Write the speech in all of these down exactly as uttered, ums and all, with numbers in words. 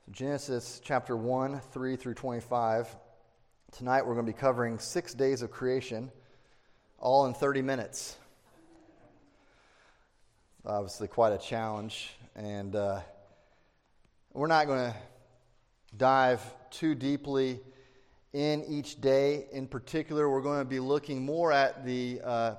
Genesis chapter one, three through twenty-five. Tonight we're going to be covering six days of creation, all in thirty minutes. Obviously quite a challenge, and uh, we're not going to dive too deeply in each day. In particular, we're going to be looking more at the uh,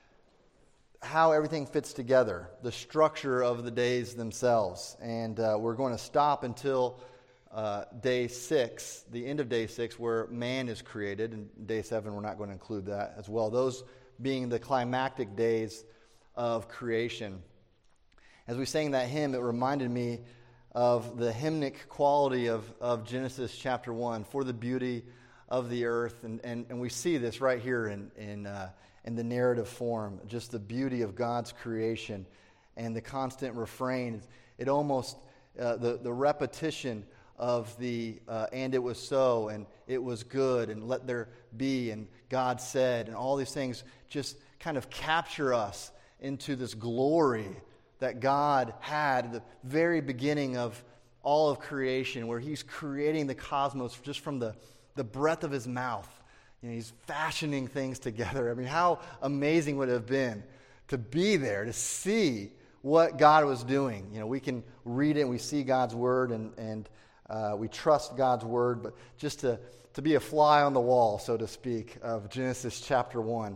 how everything fits together, the structure of the days themselves. And uh, we're going to stop until uh, day six, the end of day six, where man is created. And day seven, we're not going to include that as well. Those being the climactic days of creation. As we sang that hymn, it reminded me of the hymnic quality of, of Genesis chapter one, for the beauty of the earth. And, and, and we see this right here in, in uh, in the narrative form, just the beauty of God's creation and the constant refrain. It almost, uh, the, the repetition of the, uh, and it was so, and it was good, and let there be, and God said, and all these things just kind of capture us into this glory that God had at the very beginning of all of creation, where He's creating the cosmos just from the, the breath of His mouth. You know, He's fashioning things together. I mean, how amazing would it have been to be there, to see what God was doing? You know, we can read it and we see God's Word and, and uh, we trust God's Word, but just to, to be a fly on the wall, so to speak, of Genesis chapter one.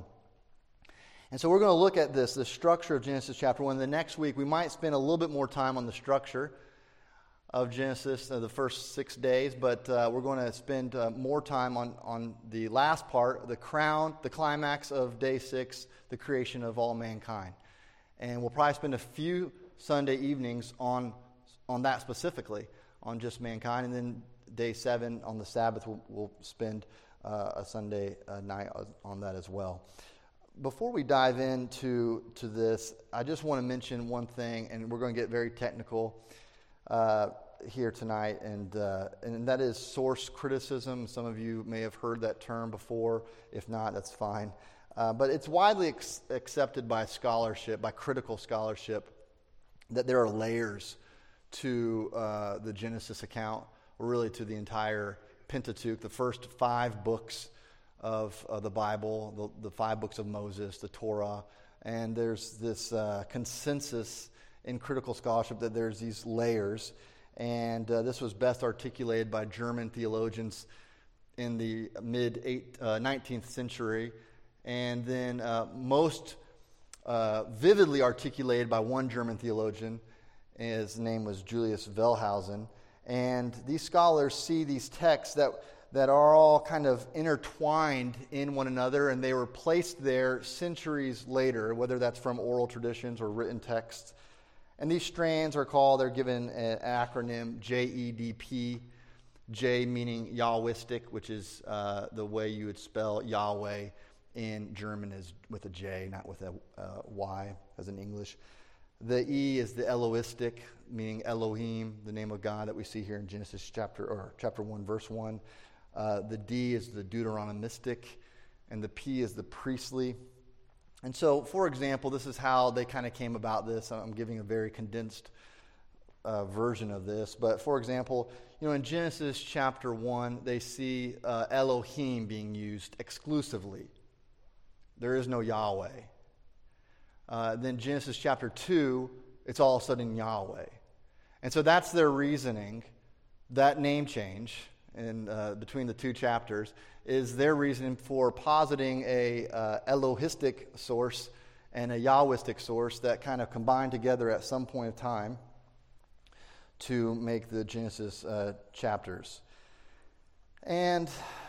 And so we're going to look at this, the structure of Genesis chapter one. The next week, we might spend a little bit more time on the structure of Genesis, uh, the first six days, but uh, we're going to spend uh, more time on, on the last part, the crown, the climax of day six, the creation of all mankind. And we'll probably spend a few Sunday evenings on on that specifically, on just mankind, and then day seven on the Sabbath, we'll, we'll spend uh, a Sunday uh, night on that as well. Before we dive into to this, I just want to mention one thing, and we're going to get very technical Uh, here tonight, and uh, and that is source criticism. Some of you may have heard that term before. If not, that's fine. Uh, but it's widely ex- accepted by scholarship, by critical scholarship, that there are layers to uh, the Genesis account, or really to the entire Pentateuch, the first five books of, of the Bible, the, the five books of Moses, the Torah. And there's this uh, consensus in critical scholarship that there's these layers, and uh, this was best articulated by German theologians in the mid nineteenth century, and then uh, most uh, vividly articulated by one German theologian. His name was Julius Wellhausen, and these scholars see these texts that that are all kind of intertwined in one another, and they were placed there centuries later, whether that's from oral traditions or written texts. And these strands are called, they're given an acronym J E D P, J meaning Yahwistic, which is uh, the way you would spell Yahweh in German, is with a J, not with a uh, Y as in English. The E is the Elohistic, meaning Elohim, the name of God that we see here in Genesis chapter or chapter one, verse one. Uh, the D is the Deuteronomistic, and the P is the priestly. And so, for example, this is how they kind of came about this. I'm giving a very condensed uh, version of this. But, for example, you know, in Genesis chapter one, they see uh, Elohim being used exclusively. There is no Yahweh. Uh, then Genesis chapter two, it's all of a sudden Yahweh. And so that's their reasoning. That name change in uh, between the two chapters is their reasoning for positing a uh, Elohistic source and a Yahwistic source that kind of combine together at some point of time to make the Genesis uh, chapters. And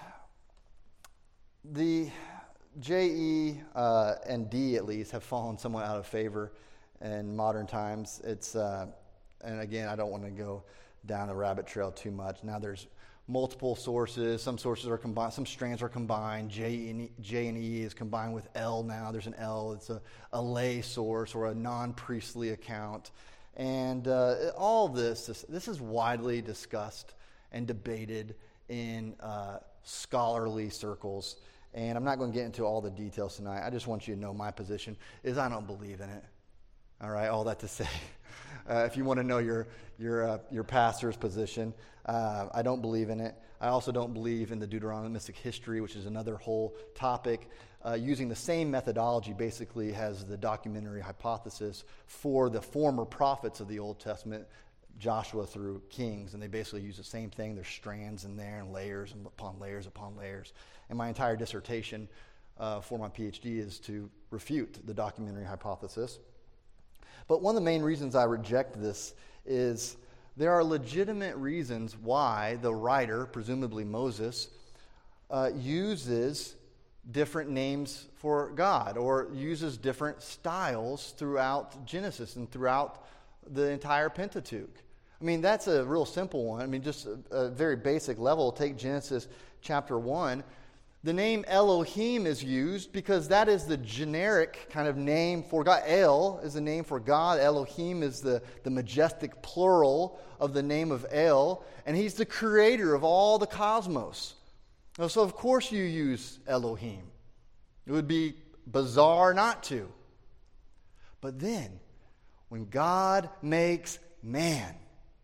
the J, E, uh, and D at least have fallen somewhat out of favor in modern times. It's uh, and again, I don't want to go down a rabbit trail too much. Now there's multiple sources. Some sources are combined. Some strands are combined. J and E, J and E is combined with L now. There's an L. It's a, a lay source or a non-priestly account. And uh, all this, this, this is widely discussed and debated in uh, scholarly circles. And I'm not going to get into all the details tonight. I just want you to know my position is I don't believe in it. All right, all that to say. uh, if you want to know your your uh, your pastor's position. Uh, I don't believe in it. I also don't believe in the Deuteronomistic history, which is another whole topic. Uh, using the same methodology, basically, has the documentary hypothesis for the former prophets of the Old Testament, Joshua through Kings, and they basically use the same thing. There's strands in there and layers and upon layers upon layers. And my entire dissertation uh, for my PhD is to refute the documentary hypothesis. But one of the main reasons I reject this is there are legitimate reasons why the writer, presumably Moses, uh, uses different names for God or uses different styles throughout Genesis and throughout the entire Pentateuch. I mean, that's a real simple one. I mean, just a, a very basic level. Take Genesis chapter one. The name Elohim is used because that is the generic kind of name for God. El is the name for God. Elohim is the, the majestic plural of the name of El. And he's the creator of all the cosmos. So of course you use Elohim. It would be bizarre not to. But then, when God makes man,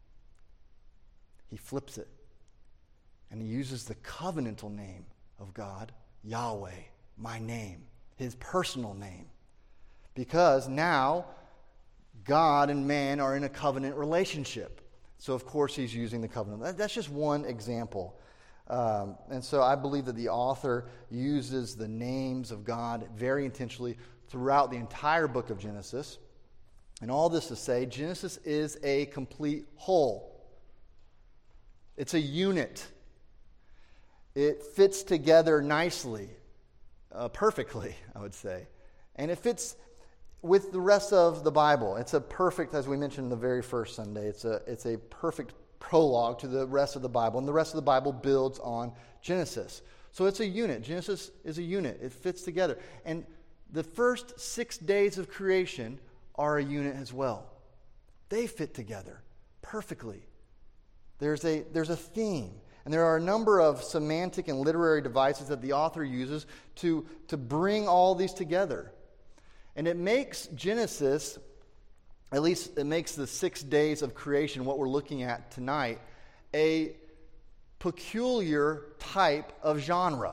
he flips it. And he uses the covenantal name of God, Yahweh, my name, his personal name. Because now God and man are in a covenant relationship. So of course he's using the covenant. That's just one example. Um, and so I believe that the author uses the names of God very intentionally throughout the entire book of Genesis. And all this to say, Genesis is a complete whole. It's a unit. It fits together nicely, uh, perfectly, I would say. And it fits with the rest of the Bible. It's a perfect, as we mentioned the very first Sunday, it's a it's a perfect prologue to the rest of the Bible. And the rest of the Bible builds on Genesis. So it's a unit. Genesis is a unit. It fits together. And the first six days of creation are a unit as well. They fit together perfectly. There's a there's a theme. And there are a number of semantic and literary devices that the author uses to, to bring all these together. And it makes Genesis, at least it makes the six days of creation, what we're looking at tonight, a peculiar type of genre.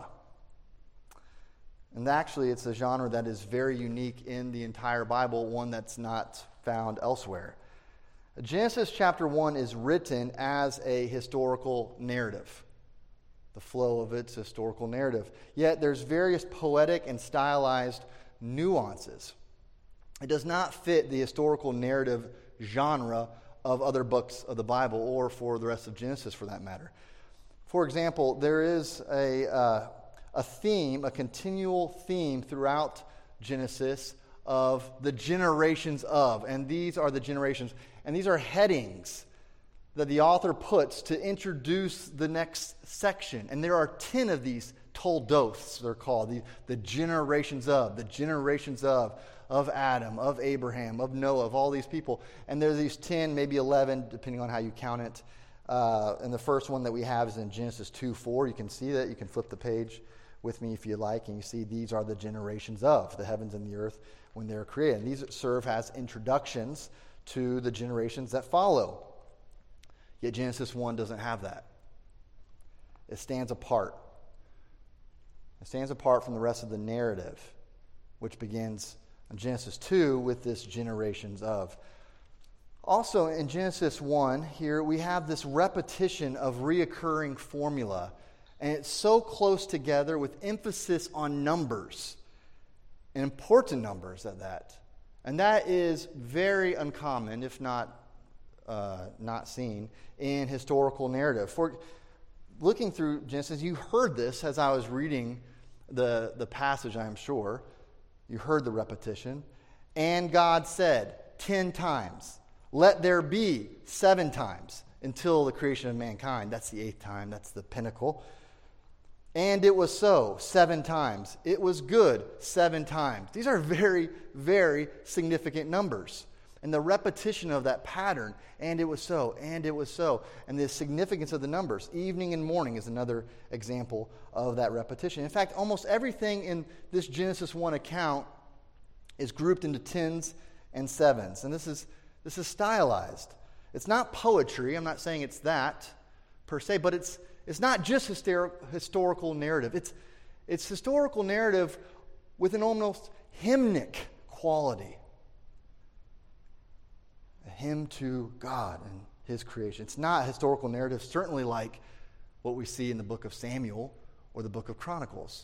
And actually, it's a genre that is very unique in the entire Bible, one that's not found elsewhere. Genesis chapter one is written as a historical narrative. The flow of it's historical narrative. Yet there's various poetic and stylized nuances. It does not fit the historical narrative genre of other books of the Bible or for the rest of Genesis for that matter. For example, there is a, uh, a theme, a continual theme throughout Genesis of the generations of. And these are the generations. And these are headings that the author puts to introduce the next section. And there are ten of these toldoths, they're called, the, the generations of, the generations of, of Adam, of Abraham, of Noah, of all these people. And there are these ten, maybe eleven, depending on how you count it. Uh, and the first one that we have is in Genesis two four. You can see that. You can flip the page with me if you like. And you see these are the generations of the heavens and the earth when they're created. And these serve as introductions to the generations that follow. Yet Genesis one doesn't have that. It stands apart. It stands apart from the rest of the narrative, which begins in Genesis two with this generations of. Also in Genesis one, here we have this repetition of reoccurring formula. And it's so close together with emphasis on numbers, and important numbers at that. And that is very uncommon, if not uh, not seen, in historical narrative. For looking through Genesis, you heard this as I was reading the, the passage, I am sure. You heard the repetition. And God said ten times, let there be seven times until the creation of mankind. That's the eighth time. That's the pinnacle. And it was so, seven times. It was good, seven times. These are very, very significant numbers. And the repetition of that pattern, and it was so, and it was so. And the significance of the numbers, evening and morning is another example of that repetition. In fact, almost everything in this Genesis one account is grouped into tens and sevens. And this is This is stylized. It's not poetry. I'm not saying it's that per se, but it's it's not just hyster- historical narrative. It's it's historical narrative with an almost hymnic quality. A hymn to God and His creation. It's not historical narrative, certainly like what we see in the book of Samuel or the book of Chronicles.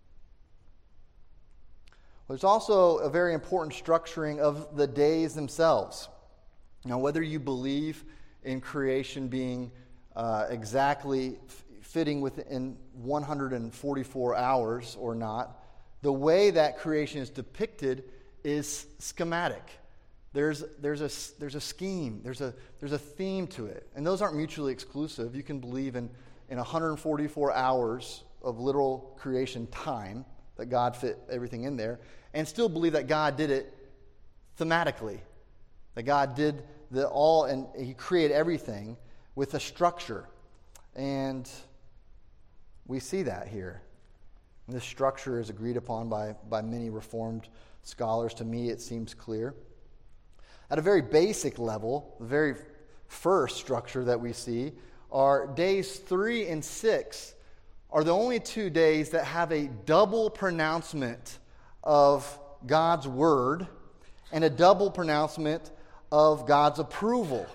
There's also a very important structuring of the days themselves. Now, whether you believe in creation being uh, exactly f- fitting within one hundred forty-four hours or not, the way that creation is depicted is schematic. There's there's a there's a scheme. There's a there's a theme to it, and those aren't mutually exclusive. You can believe in in one hundred forty-four hours of literal creation time that God fit everything in there, and still believe that God did it thematically. That God did the all and He created everything with a structure. And we see that here. And this structure is agreed upon by, by many Reformed scholars. To me, it seems clear. At a very basic level, the very first structure that we see are days three and six are the only two days that have a double pronouncement of God's word and a double pronouncement of God's approval.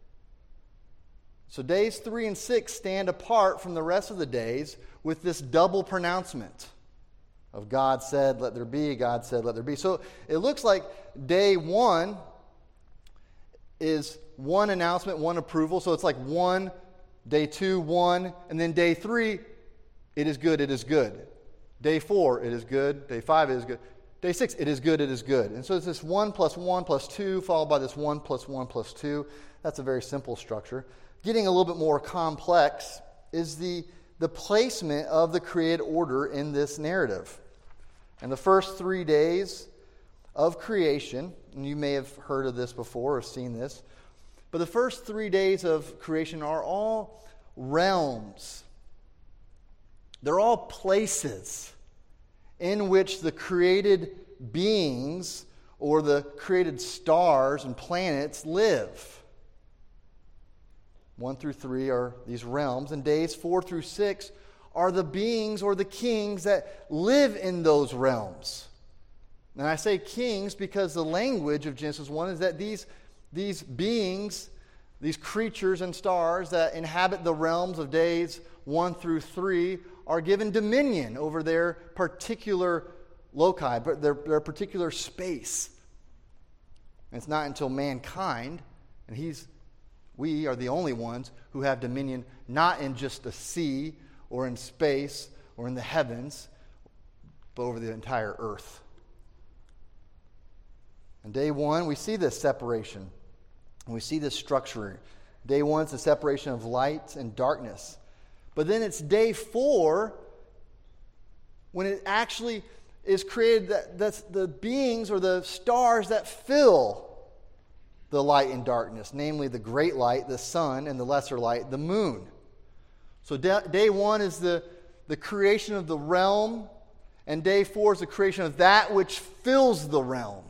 So days three and six stand apart from the rest of the days with this double pronouncement of God said, let there be, God said, let there be. So it looks like day one is one announcement, one approval. So it's like one, day two, one, and then day three, it is good, it is good. Day four, it is good. Day five, it is good. Day six, it is good, it is good. And so it's this one plus one plus two, followed by this one plus one plus two. That's a very simple structure. Getting a little bit more complex is the, the placement of the created order in this narrative. And the first three days of creation, and you may have heard of this before or seen this, but the first three days of creation are all realms. They're all places in which the created beings or the created stars and planets live. One through three are these realms, and days four through six are the beings or the kings that live in those realms. And I say kings because the language of Genesis one is that these, these beings, these creatures and stars that inhabit the realms of days one through three are given dominion over their particular loci, but their, their particular space. And it's not until mankind, and he's, we are the only ones who have dominion not in just the sea or in space or in the heavens, but over the entire earth. In day one, we see this separation, and we see this structuring. Day one is the separation of light and darkness. But then it's day four when it actually is created that that's the beings or the stars that fill the light and darkness, namely the great light, the sun, and the lesser light, the moon. So day, day one is the, the creation of the realm, and day four is the creation of that which fills the realm.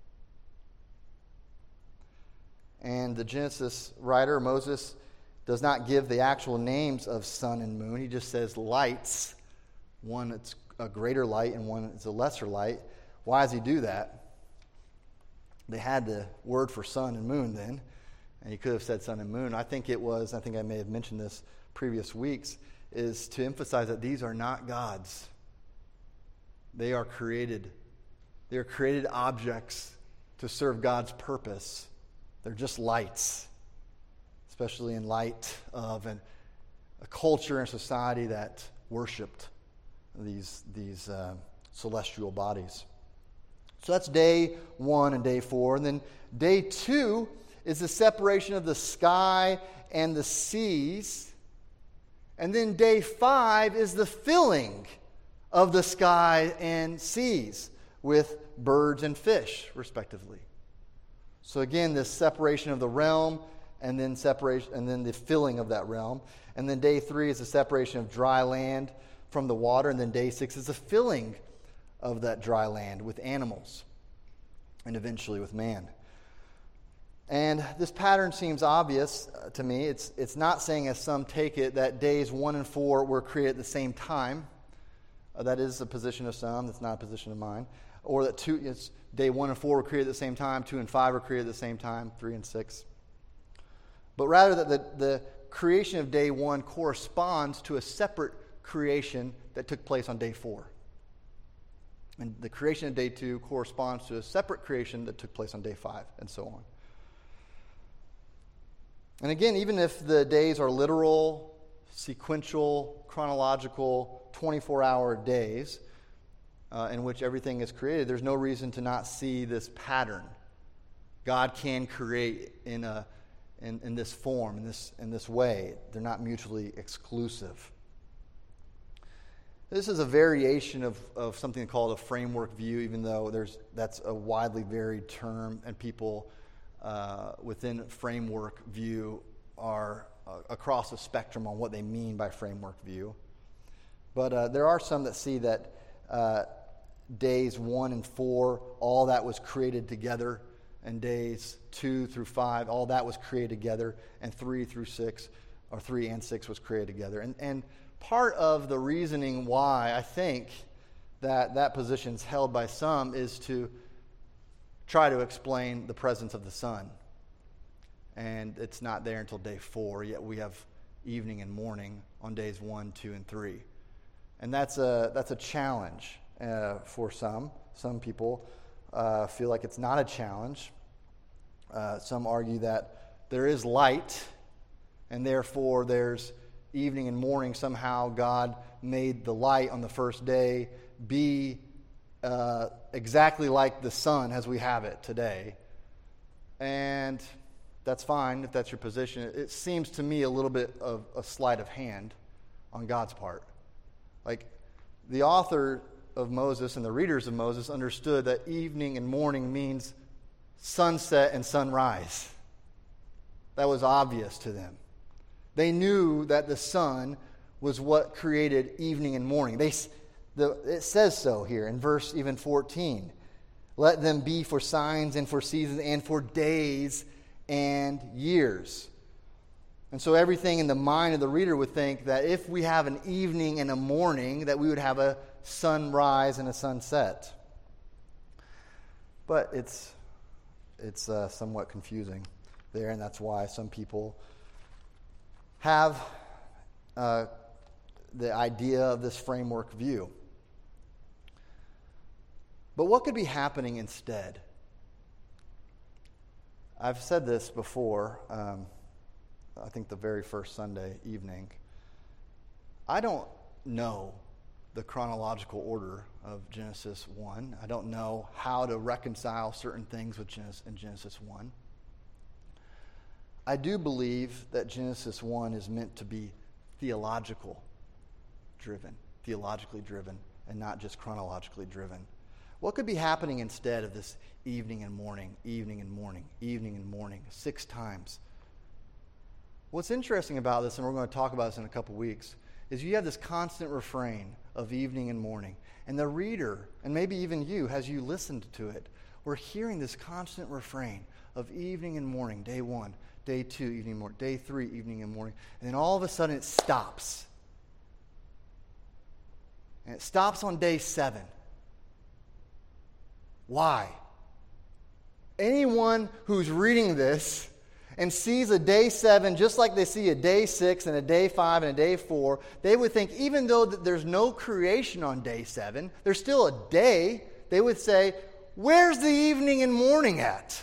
And the Genesis writer, Moses, does not give the actual names of sun and moon. He just says lights. One that's a greater light and one is a lesser light. Why does he do that? They had the word for sun and moon then, and he could have said sun and moon. I think it was, I think I may have mentioned this previous weeks, is to emphasize that these are not gods. They are created. They are created objects to serve God's purpose. They're just lights, especially in light of an, a culture and society that worshipped these, these uh, celestial bodies. So that's day one and day four. And then day two is the separation of the sky and the seas. And then day five is the filling of the sky and seas with birds and fish, respectively. So again, this separation of the realm, and then separation, and then the filling of that realm. And then day three is the separation of dry land from the water, and then day six is the filling of that dry land with animals, and eventually with man. And this pattern seems obvious to me. It's, it's not saying, as some take it, that days one and four were created at the same time. Uh, that is a position of some. That's not a position of mine. Or that two, it's day one and four were created at the same time. Two and five were created at the same time. Three and six. But rather that the, the creation of day one corresponds to a separate creation that took place on day four. And the creation of day two corresponds to a separate creation that took place on day five, and so on. And again, even if the days are literal, sequential, chronological, twenty-four hour days uh, in which everything is created, there's no reason to not see this pattern. God can create in a in, in this form, in this in this way. They're not mutually exclusive. This is a variation of, of something called a framework view, even though there's that's a widely varied term, and people Uh, within framework view are uh, across the spectrum on what they mean by framework view. But uh, there are some that see that uh, days one and four, all that was created together, and days two through five, all that was created together, and three through six, or three and six was created together. And, and part of the reasoning why I think that that position is held by some is to try to explain the presence of the sun. And it's not there until day four, yet we have evening and morning on days one, two, and three. And that's a that's a challenge uh, for some. Some people uh, feel like it's not a challenge. Uh, some argue that there is light, and therefore there's evening and morning. Somehow God made the light on the first day be Uh, exactly like the sun as we have it today. And that's fine if that's your position. It seems to me a little bit of a sleight of hand on God's part. Like, the author of Moses and the readers of Moses understood that evening and morning means sunset and sunrise. That was obvious to them. They knew that the sun was what created evening and morning. They The, it says so here in verse even fourteen. Let them be for signs and for seasons and for days and years. And so everything in the mind of the reader would think that if we have an evening and a morning, that we would have a sunrise and a sunset. But it's it's uh, somewhat confusing there, and that's why some people have uh, the idea of this framework view. But what could be happening instead? I've said this before, um, I think the very first Sunday evening. I don't know the chronological order of Genesis one. I don't know how to reconcile certain things with Genesis, in Genesis one. I do believe that Genesis one is meant to be theological driven, theologically driven, and not just chronologically driven. What could be happening instead of this evening and morning, evening and morning, evening and morning, six times? What's interesting about this, and we're going to talk about this in a couple weeks, is you have this constant refrain of evening and morning. And the reader, and maybe even you, as you listened to it, we're hearing this constant refrain of evening and morning, day one, day two, evening and morning, day three, evening and morning. And then all of a sudden it stops. And it stops on day seven. Why? Anyone who's reading this and sees a day seven just like they see a day six and a day five and a day four, they would think, even though that there's no creation on day seven, there's still a day, they would say, where's the evening and morning at?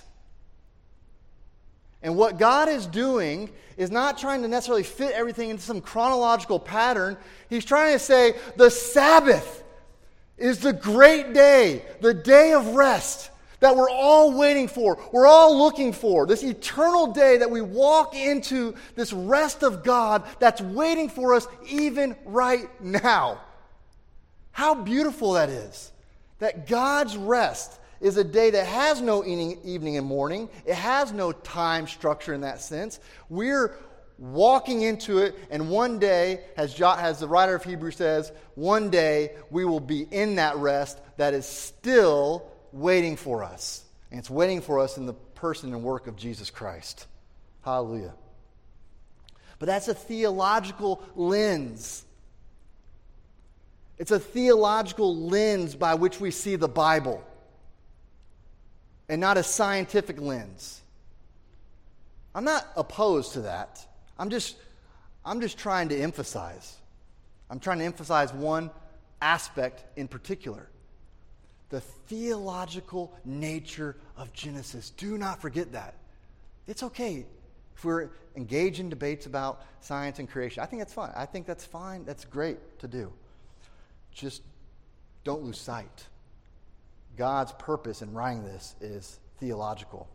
And what God is doing is not trying to necessarily fit everything into some chronological pattern. He's trying to say the Sabbath is the great day, the day of rest that we're all waiting for, we're all looking for, this eternal day that we walk into this rest of God that's waiting for us even right now. How beautiful that is, that God's rest is a day that has no evening and morning. It has no time structure in that sense. We're walking into it, and one day, as, jo- as the writer of Hebrews says, one day we will be in that rest that is still waiting for us. And it's waiting for us in the person and work of Jesus Christ. Hallelujah. But that's a theological lens. It's a theological lens by which we see the Bible, and not a scientific lens. I'm not opposed to that. I'm just, I'm just trying to emphasize. I'm trying to emphasize one aspect in particular. The theological nature of Genesis. Do not forget that. It's okay if we're engaged in debates about science and creation. I think that's fine. I think that's fine. That's great to do. Just don't lose sight. God's purpose in writing this is theological.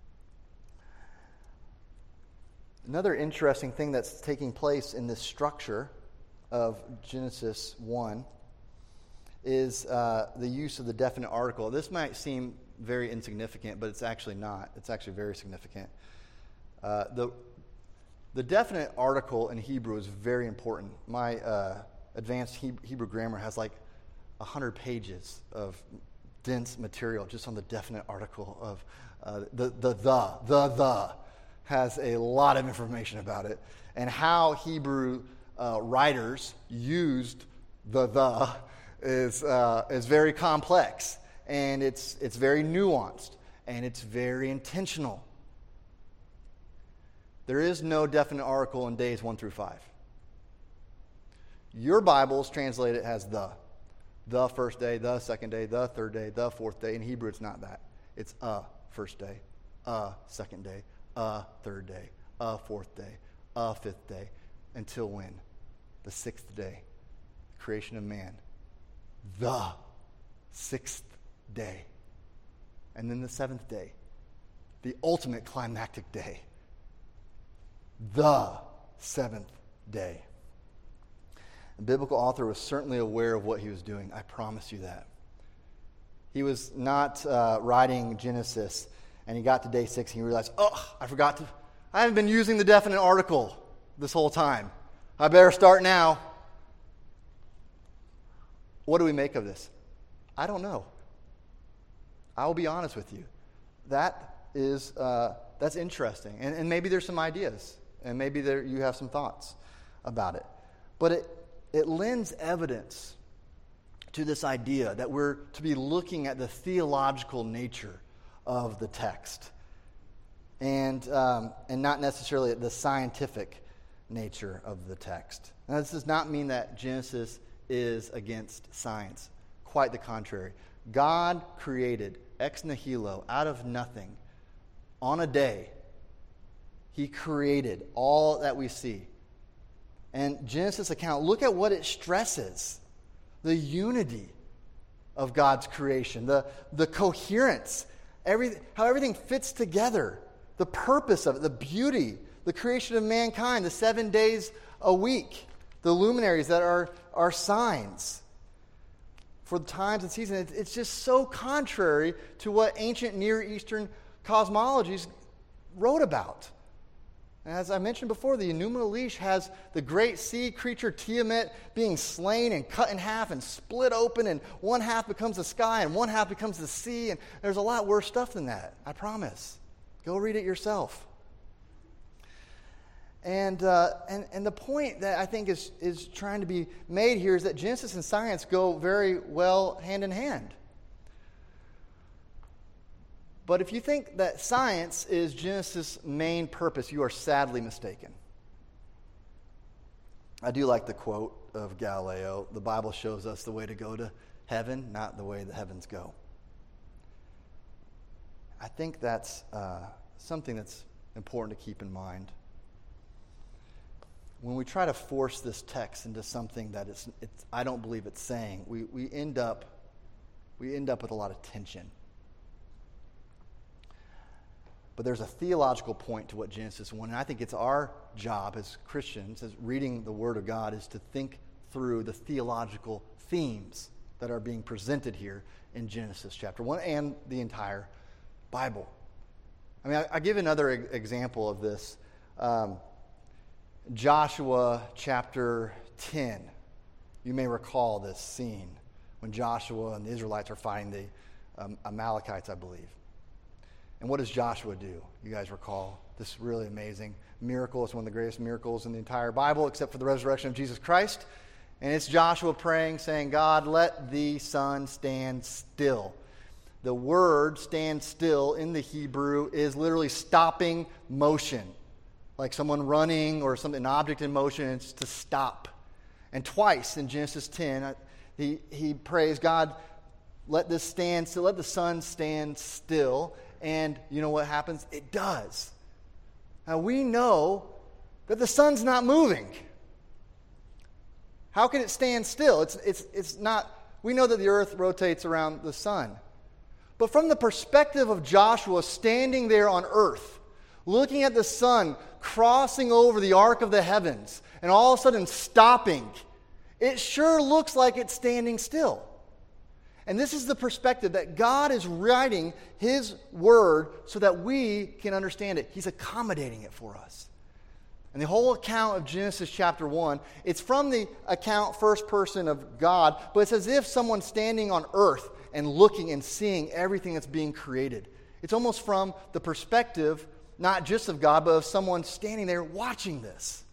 Another interesting thing that's taking place in this structure of Genesis one is uh, the use of the definite article. This might seem very insignificant, but it's actually not. It's actually very significant. Uh, the, the definite article in Hebrew is very important. My uh, advanced he- Hebrew grammar has like one hundred pages of dense material just on the definite article of uh, the, the, the, the, the, has a lot of information about it, and how Hebrew uh, writers used the, the, is, uh, is very complex, and it's, it's very nuanced, and it's very intentional. There is no definite article in days one through five. Your Bibles translate it as the. The first day, the second day, the third day, the fourth day. In Hebrew, it's not that. It's a first day, a second day, a third day, a fourth day, a fifth day, until when? The sixth day, creation of man. The sixth day. And then the seventh day, the ultimate climactic day. The seventh day. The biblical author was certainly aware of what he was doing. I promise you that. He was not uh, writing Genesis, and he got to day six, and he realized, oh, I forgot to, I haven't been using the definite article this whole time. I better start now. What do we make of this? I don't know. I will be honest with you. That is, uh, that's interesting. And, and maybe there's some ideas, and maybe there you have some thoughts about it. But it It lends evidence to this idea that we're to be looking at the theological nature of the text, and um, and not necessarily the scientific nature of the text. Now, this does not mean that Genesis is against science. Quite the contrary. God created ex nihilo, out of nothing, on a day. He created all that we see. And Genesis account, look at what it stresses. The unity of God's creation, the, the coherence, every, how everything fits together, the purpose of it, the beauty, the creation of mankind, the seven days a week, the luminaries that are, are signs for the times and seasons. It's just so contrary to what ancient Near Eastern cosmologies wrote about. And as I mentioned before, the Enuma Elish has the great sea creature Tiamat being slain and cut in half and split open, and one half becomes the sky and one half becomes the sea, and there's a lot worse stuff than that, I promise. Go read it yourself. And uh, and and the point that I think is, is trying to be made here is that Genesis and science go very well hand in hand. But if you think that science is Genesis' main purpose, you are sadly mistaken. I do like the quote of Galileo, the Bible shows us the way to go to heaven, not the way the heavens go. I think that's uh, something that's important to keep in mind. When we try to force this text into something that it's, it's I don't believe it's saying, we, we end up we end up with a lot of tension. But there's a theological point to what Genesis one, and I think it's our job as Christians, as reading the Word of God, is to think through the theological themes that are being presented here in Genesis chapter one and the entire Bible. I mean, I, I give another e- example of this. Um, Joshua chapter ten. You may recall this scene when Joshua and the Israelites are fighting the um, Amalekites, I believe. And what does Joshua do? You guys recall this really amazing miracle. It's one of the greatest miracles in the entire Bible, except for the resurrection of Jesus Christ. And it's Joshua praying, saying, God, let the sun stand still. The word stand still in the Hebrew is literally stopping motion. Like someone running or something, an object in motion, it's to stop. And twice in Genesis ten, he, he prays, God, let this stand still, let the sun stand still. And you know what happens? It does. Now we know that the sun's not moving. How can it stand still? It's, it's, it's not, we know that the earth rotates around the sun. But from the perspective of Joshua standing there on earth, looking at the sun crossing over the arc of the heavens, and all of a sudden stopping, it sure looks like it's standing still. And this is the perspective that God is writing His Word so that we can understand it. He's accommodating it for us. And the whole account of Genesis chapter one, it's from the account first person of God, but it's as if someone's standing on earth and looking and seeing everything that's being created. It's almost from the perspective, not just of God, but of someone standing there watching this.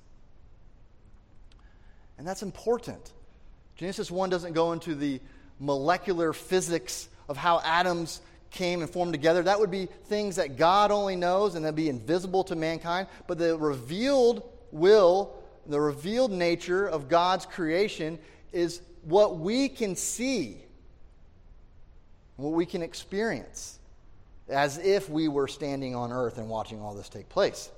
And that's important. Genesis one doesn't go into the molecular physics of how atoms came and formed together. That would be things that God only knows and that'd be invisible to mankind. But the revealed will, the revealed nature of God's creation is what we can see, what we can experience, as if we were standing on earth and watching all this take place.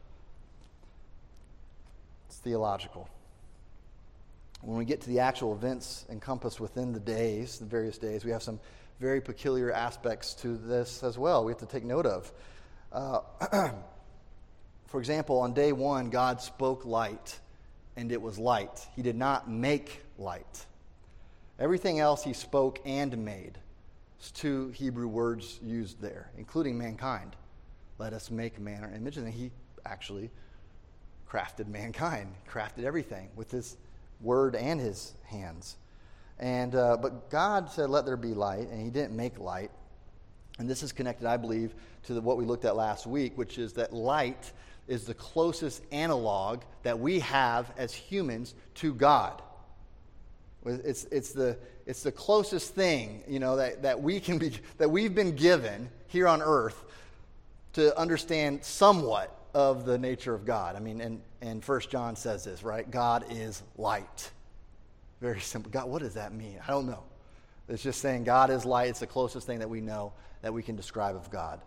It's theological. When we get to the actual events encompassed within the days, the various days, we have some very peculiar aspects to this as well we have to take note of. Uh, for example, on day one, God spoke light, and it was light. He did not make light. Everything else He spoke and made. There's two Hebrew words used there, including mankind. Let us make man in our image. And He actually crafted mankind, crafted everything with His word and His hands. And uh, but God said, let there be light, and He didn't make light. And this is connected, I believe, to the, what we looked at last week, which is that light is the closest analog that we have as humans to God. It's it's the it's the closest thing, you know, that, that we can be that we've been given here on earth to understand somewhat of the nature of God. I mean, and and First John says this, right? God is light. Very simple. God, what does that mean? I don't know. It's just saying God is light. It's the closest thing that we know that we can describe of God.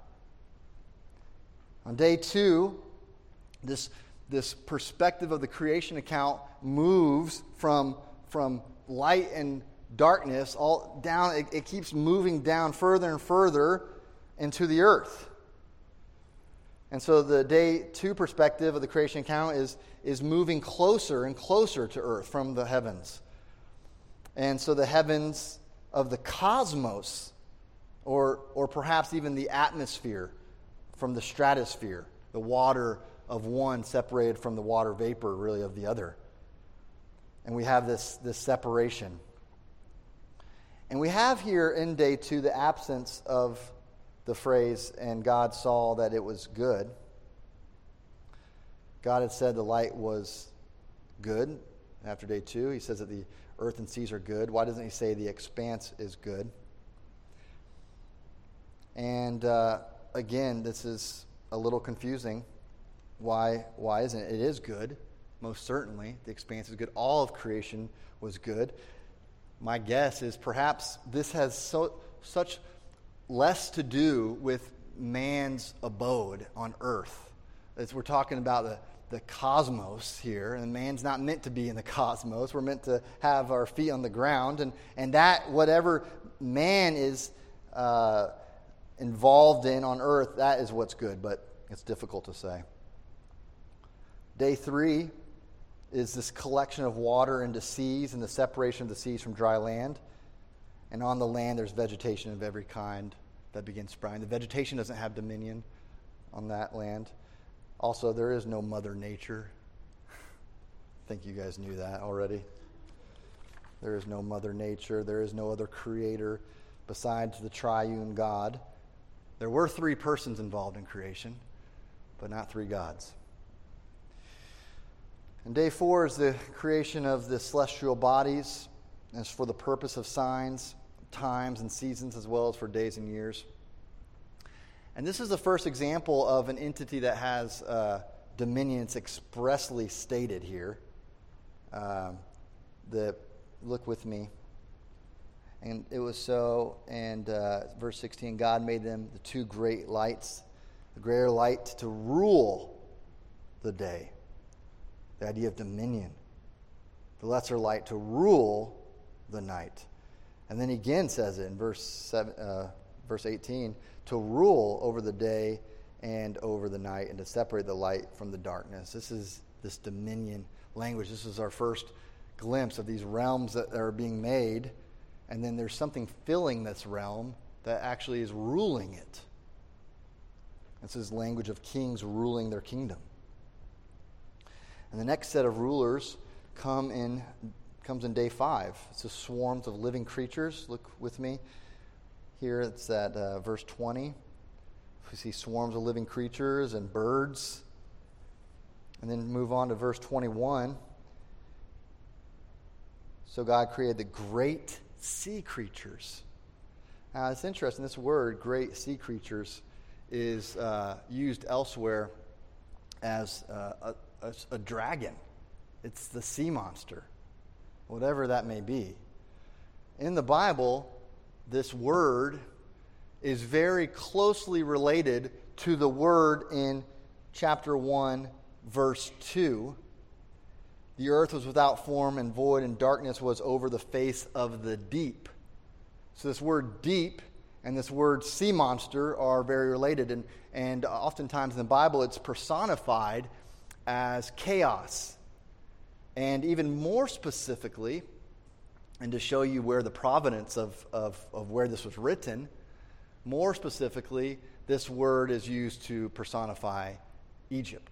On day two, this, this perspective of the creation account moves from, from light and darkness all down. It, it keeps moving down further and further into the earth. And so the day two perspective of the creation account is, is moving closer and closer to earth from the heavens. And so the heavens of the cosmos, or or perhaps even the atmosphere from the stratosphere, the water of one separated from the water vapor, really, of the other. And we have this, this separation. And we have here in day two the absence of the phrase, and God saw that it was good. God had said the light was good after day two. He says that the earth and seas are good. Why doesn't He say the expanse is good? And uh, again, this is a little confusing. Why, why isn't it? It is good, most certainly. The expanse is good. All of creation was good. My guess is perhaps this has so such less to do with man's abode on earth. As we're talking about the the cosmos here, and man's not meant to be in the cosmos. We're meant to have our feet on the ground, and, and that, whatever man is uh, involved in on earth, that is what's good, but it's difficult to say. Day three is this collection of water into seas and the separation of the seas from dry land. And on the land, there's vegetation of every kind that begins sprouting. The vegetation doesn't have dominion on that land. Also, there is no Mother Nature. I think you guys knew that already. There is no Mother Nature. There is no other creator besides the triune God. There were three persons involved in creation, but not three gods. And day four is the creation of the celestial bodies. And it's for the purpose of signs, times, and seasons, as well as for days and years. And this is the first example of an entity that has uh, dominion. It's expressly stated here. Um, the look with me. And it was so, and uh, verse sixteen, God made them the two great lights, the greater light to rule the day. The idea of dominion. The lesser light to rule the night. And then he again says it in verse seven, uh, verse eighteen, to rule over the day and over the night, and to separate the light from the darkness. This is this dominion language. This is our first glimpse of these realms that are being made, and then there's something filling this realm that actually is ruling it. This is language of kings ruling their kingdom. And the next set of rulers come in comes in day five. It's the swarms of living creatures. Look with me. Here it's at uh, verse twenty. We see swarms of living creatures and birds. And then move on to verse twenty-one. So God created the great sea creatures. Now it's interesting, this word, great sea creatures, is uh, used elsewhere as uh, a, a, a dragon. It's the sea monster, whatever that may be. In the Bible, this word is very closely related to the word in chapter one, verse two. The earth was without form and void, and darkness was over the face of the deep. So this word deep and this word sea monster are very related. And, and oftentimes in the Bible, it's personified as chaos. And even more specifically, and to show you where the provenance of, of, of where this was written, more specifically, this word is used to personify Egypt.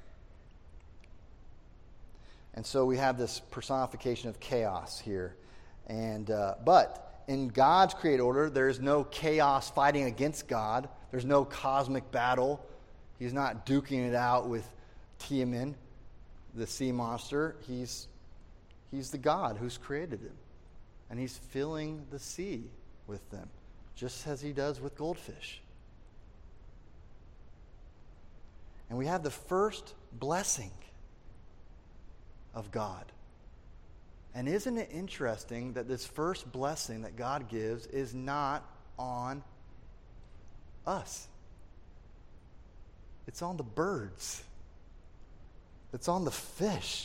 And so we have this personification of chaos here. And uh, but in God's created order, there is no chaos fighting against God. There's no cosmic battle. He's not duking it out with Tiamat, the sea monster. He's, he's the God who's created him. And he's filling the sea with them, just as he does with goldfish. And we have the first blessing of God. And isn't it interesting that this first blessing that God gives is not on us? It's on the birds. It's on the fish.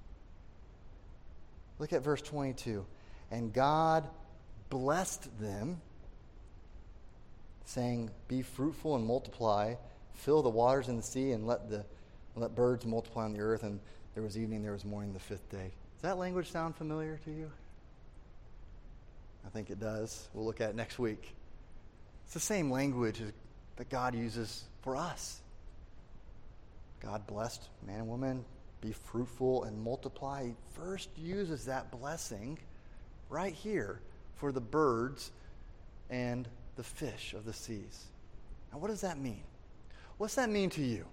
Look at verse twenty-two. And God blessed them, saying, be fruitful and multiply, fill the waters in the sea, and let the let birds multiply on the earth. And there was evening, there was morning, the fifth day. Does that language sound familiar to you? I think it does. We'll look at it next week. It's the same language that God uses for us. God blessed man and woman, be fruitful and multiply. He first uses that blessing right here for the birds and the fish of the seas. Now, what does that mean? What's that mean to you?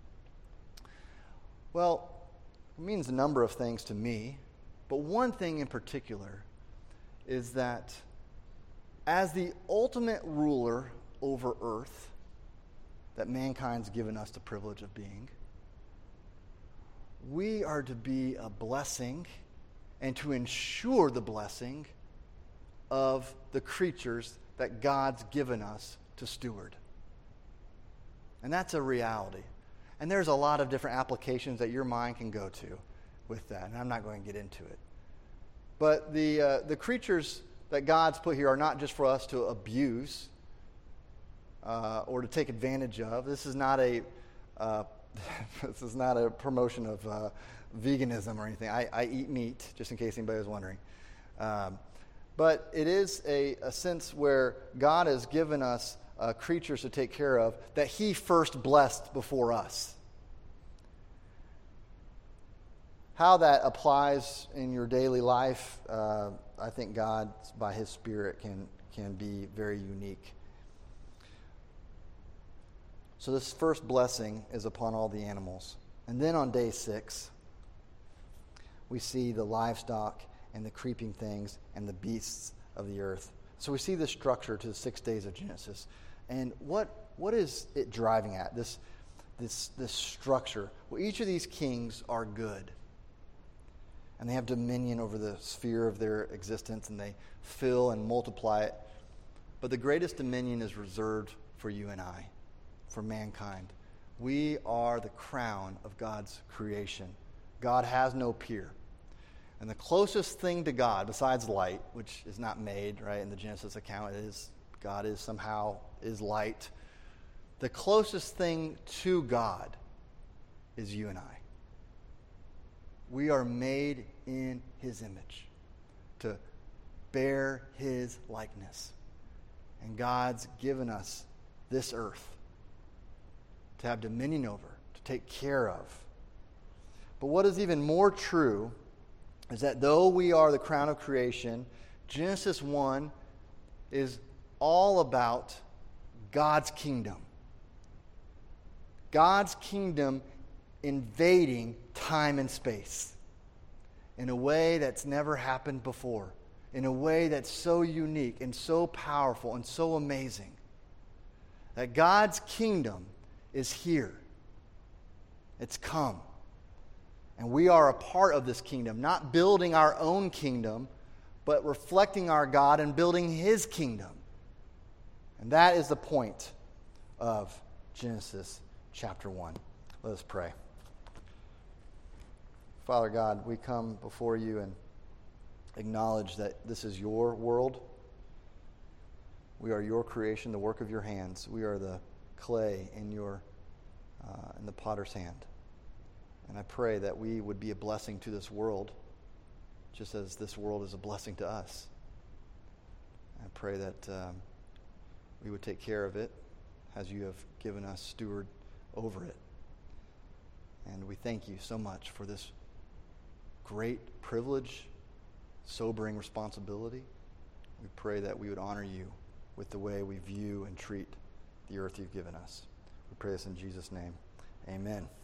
Well, it means a number of things to me, but one thing in particular is that as the ultimate ruler over earth that mankind's given us the privilege of being, we are to be a blessing and to ensure the blessing of the creatures that God's given us to steward. And that's a reality. And there's a lot of different applications that your mind can go to with that, and I'm not going to get into it. But the uh, the creatures that God's put here are not just for us to abuse uh, or to take advantage of. This is not a uh, this is not a promotion of uh, veganism or anything. I, I eat meat, just in case anybody was wondering. Um, but it is a, a sense where God has given us uh, creatures to take care of that he first blessed before us. How that applies in your daily life, uh, I think God, by his Spirit, can, can be very unique. So this first blessing is upon all the animals. And then on day six, we see the livestock and the creeping things and the beasts of the earth. So we see the structure to the six days of Genesis. And what what is it driving at, this, this, this structure? Well, each of these kings are good. And they have dominion over the sphere of their existence, and they fill and multiply it. But the greatest dominion is reserved for you and I, for mankind. We are the crown of God's creation. God has no peer. And the closest thing to God, besides light, which is not made, right, in the Genesis account, it is God is somehow is light. The closest thing to God is you and I. We are made in His image to bear His likeness. And God's given us this earth to have dominion over, to take care of. But what is even more true is that though we are the crown of creation, Genesis one is all about God's kingdom. God's kingdom invading time and space in a way that's never happened before, in a way that's so unique and so powerful and so amazing. That God's kingdom is here. It's come. And we are a part of this kingdom, not building our own kingdom, but reflecting our God and building His kingdom. And that is the point of Genesis chapter one. Let us pray. Father God, we come before you and acknowledge that this is your world. We are your creation, the work of your hands. We are the clay in your uh, in the potter's hand. And I pray that we would be a blessing to this world, just as this world is a blessing to us. I pray that um, we would take care of it as you have given us steward over it. And we thank you so much for this great privilege, sobering responsibility. We pray that we would honor you with the way we view and treat the earth you've given us. We pray this in Jesus' name. Amen.